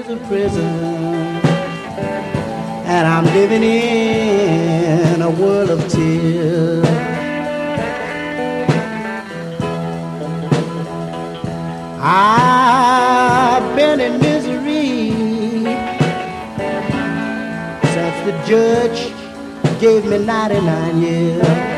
years of prison, and I'm living in a world of tears. I've been in misery since the judge gave me 99 years.